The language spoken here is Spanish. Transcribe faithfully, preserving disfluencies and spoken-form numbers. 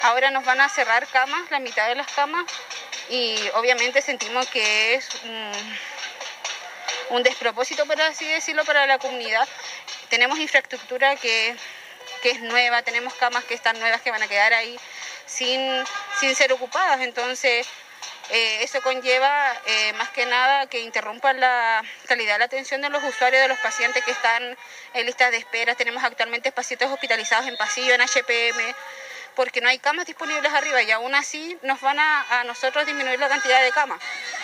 Ahora nos van a cerrar camas, la mitad de las camas, y obviamente sentimos que es un, un despropósito, por así decirlo, para la comunidad. Tenemos infraestructura que, que es nueva, tenemos camas que están nuevas que van a quedar ahí sin, sin ser ocupadas, entonces eh, eso conlleva eh, más que nada que interrumpa la calidad de la atención de los usuarios, de los pacientes que están en listas de espera. Tenemos actualmente pacientes hospitalizados en pasillo, en H P M, porque no hay camas disponibles arriba y aún así nos van a, a nosotros disminuir la cantidad de camas.